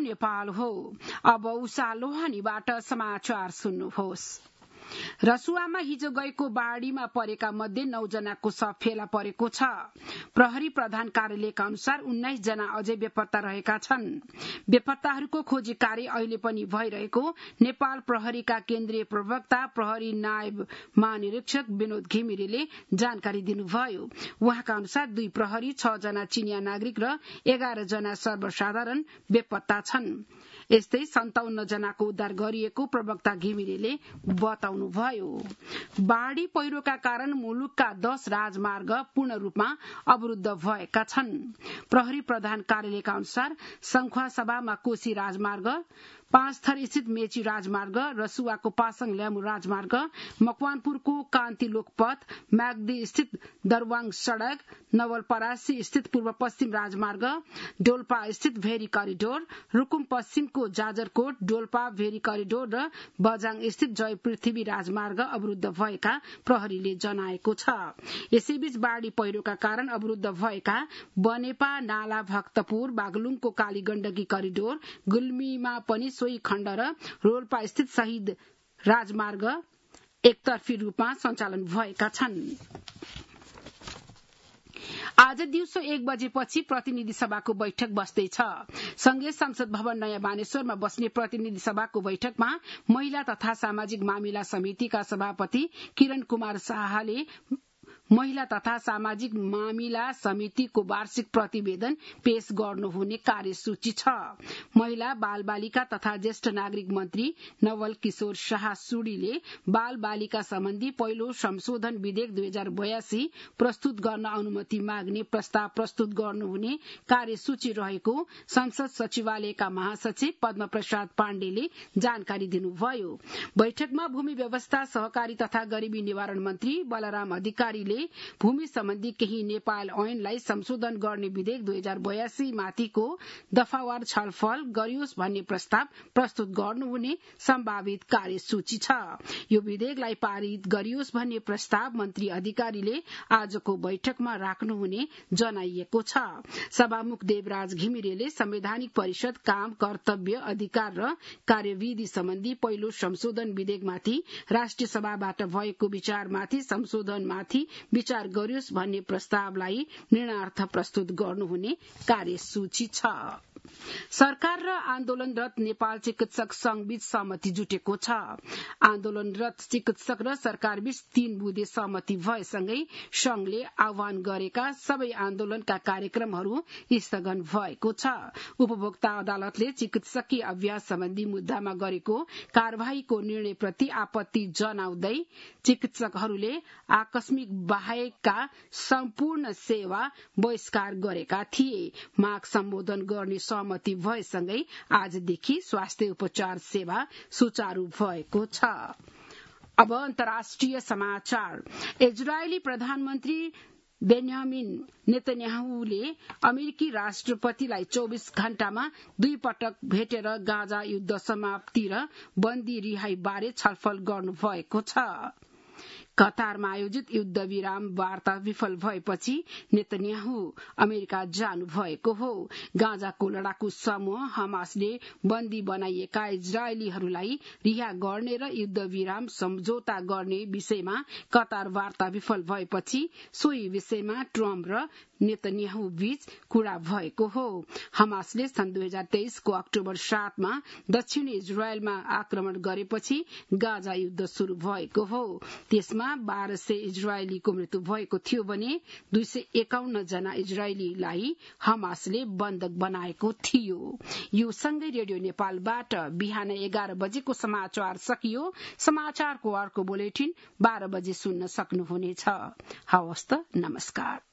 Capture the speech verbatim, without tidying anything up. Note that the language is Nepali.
नेपाल हो। अब उषा लोहानीबाट समाचार सुन्नुहोस्। रसुवामा हिजो गएको बाढ़ीमा परेका मध्ये नौ जनाको शव फेला परेको छ। प्रहरी प्रधान कार्यालयका अनुसार उन्नाइस जना अझै बेपत्ता रहेका छन्। बेपत्ताहरूको खोजी कार्य अहिले पनि भइरहेको नेपाल प्रहरीका केन्द्रीय प्रवक्ता प्रहरी नायब महानिरीक्षक विनोद घिमिरेले जानकारी दिनुभयो। उहाँका अनुसार दुई प्रहरी, छ जना चिनिया नागरिक र एघार जना सर्वसाधारण बेपत्ता छन्। यस्तै सन्ताउन्न जनाको उद्धार गरिएको प्रवक्ता घिमिरेले बताउनुभयो। बाढ़ी पहिरोका कारण मुलुकका दश राजमार्ग पूर्ण रूपमा अवरुद्ध भएका छन्। प्रहरी प्रधान कार्यालयका अनुसार संखुवासभामा कोशी राजमार्ग, पाँच थर स्थित मेची राजमार्ग, रसुवाको पासाङ ल्यामु राजमार्ग, मकवानपुरको कान्ति लोकपथ, म्याग्दी स्थित दरवाङ सड़क, नवलपरासी स्थित पूर्व पश्चिम राजमार्ग, डोल्पा स्थित भेरी करिडोर, रुकुम पश्चिमको जाजरकोट, डोल्पा भेरी करिडोर र बजाङ स्थित जय पृथ्वी राजमार्ग अवरुद्ध भएका प्रहरीले जनाएको छ। यसैबीच बाढ़ी पहिरोका कारण अवरुद्ध भएका बनेपा, नाला, भक्तपुर, बागलुङको कालीगण्डकी करिडोर, गुल्मीमा पनि सोही खण्ड र रोल्पा स्थित शहीद राजमार्ग एकतर्फी रूपमा सञ्चालन भएका छन्। आज दिउँसो एक बजेपछि प्रतिनिधि सभाको बैठक बस्दैछ। संघीय संसद भवन नयाँ बानेश्वरमा बस्ने प्रतिनिधि सभाको बैठकमा महिला तथा सामाजिक मामिला समितिका सभापति किरण कुमार शाहले महिला तथा सामाजिक मामिला समितिको वार्षिक प्रतिवेदन पेश गर्नुहुने कार्यसूची छ। महिला, बाल बालिका तथा ज्येष्ठ नागरिक मन्त्री नवल किशोर शाह सुडीले बाल बालिका सम्बन्धी पहिलो संशोधन विधेयक दुई हजार बयासी प्रस्तुत गर्न अनुमति माग्ने प्रस्ताव प्रस्तुत गर्नुहुने कार्यसूची रहेको संसद सचिवालयका महासचिव पद्म प्रसाद पाण्डेले जानकारी दिनुभयो। बैठकमा भूमि व्यवस्था, सहकारी तथा गरीबी निवारण मन्त्री बलराम अधिकारीले भूमि सम्बन्धी केही नेपाल ऐनलाई संशोधन गर्ने विधेयक दुई हजार बयासी माथिको दफावार छलफल गरियोस् भन्ने प्रस्ताव प्रस्तुत गर्नुहुने सम्भावित कार्यसूची छ। यो विधेयकलाई पारित गरियोस् भन्ने प्रस्ताव मन्त्री अधिकारीले आजको बैठकमा राख्नुहुने जनाइएको छ। सभामुख देवराज घिमिरेले संवैधानिक परिषद काम, कर्तव्य, अधिकार र कार्यविधि सम्बन्धी पहिलो संशोधन विधेयकमाथि राष्ट्रिय सभाबाट भएको विचारमाथि संशोधनमाथि विचार गरियोस् भन्ने प्रस्तावलाई निर्णयार्थ प्रस्तुत गर्नुहुने कार्यसूची छ। सरकार र आन्दोलनरत नेपाल चिकित्सक संघबीच सहमति जुटेको छ। आन्दोलनरत चिकित्सक र सरकारबीच तीन बुँदे सहमति भएसँगै संघले आह्वान गरेका सबै आन्दोलनका कार्यक्रमहरू स्थगन भएको छ। उपभोक्ता अदालतले चिकित्सकीय अभ्यास सम्बन्धी मुद्दामा गरेको कार्यवाहीको निर्णयप्रति आपत्ति जनाउँदै चिकित्सकहरूले आकस्मिक बाहेकका सम्पूर्ण सेवा बहिष्कार गरेका थिए। माग सम्बोधन गर्ने सहमति भएसँगै आजदेखि स्वास्थ्य उपचार सेवा सुचारू भएको छ। अब अन्तर्राष्ट्रिय समाचार। इजरायली प्रधानमन्त्री बेन्यामिन नेतन्याहुले अमेरिकी राष्ट्रपतिलाई चौबिस घण्टामा दुई पटक भेटेर गाजा युद्ध समाप्ति र बन्दी रिहाई बारे छलफल गर्नुभएको छ। कतारमा आयोजित युद्ध विराम वार्ता विफल भएपछि नेतन्याहु अमेरिका जानु भएको हो। गाजाको लडाकु समूह हमासले बन्दी बनाइएका इजरायलीहरूलाई रिहा गर्ने र युद्ध विराम सम्झौता गर्ने विषयमा कतार वार्ता विफल भएपछि सोही विषयमा ट्रम्प र नेतन्याहु बीच कुरा भएको हो। हमासले सन् दुई हजार तेइसको अक्टोबर सातमा दक्षिणी इजरायलमा आक्रमण गरेपछि गाजा युद्ध शुरू भएको हो। त्यसमा बाह्र सय इजरायलीको मृत्यु भएको थियो भने दुई सय एकाउन्न जना इजरायलीलाई हमासले बन्धक बनाएको थियो। यो सँगै रेडियो नेपालबाट बिहान एघार बजेको समाचार सकियो। समाचारको अर्को बुलेटिन बाह्र बजे सुन्न सक्नुहुनेछ। हवस् त, नमस्कार।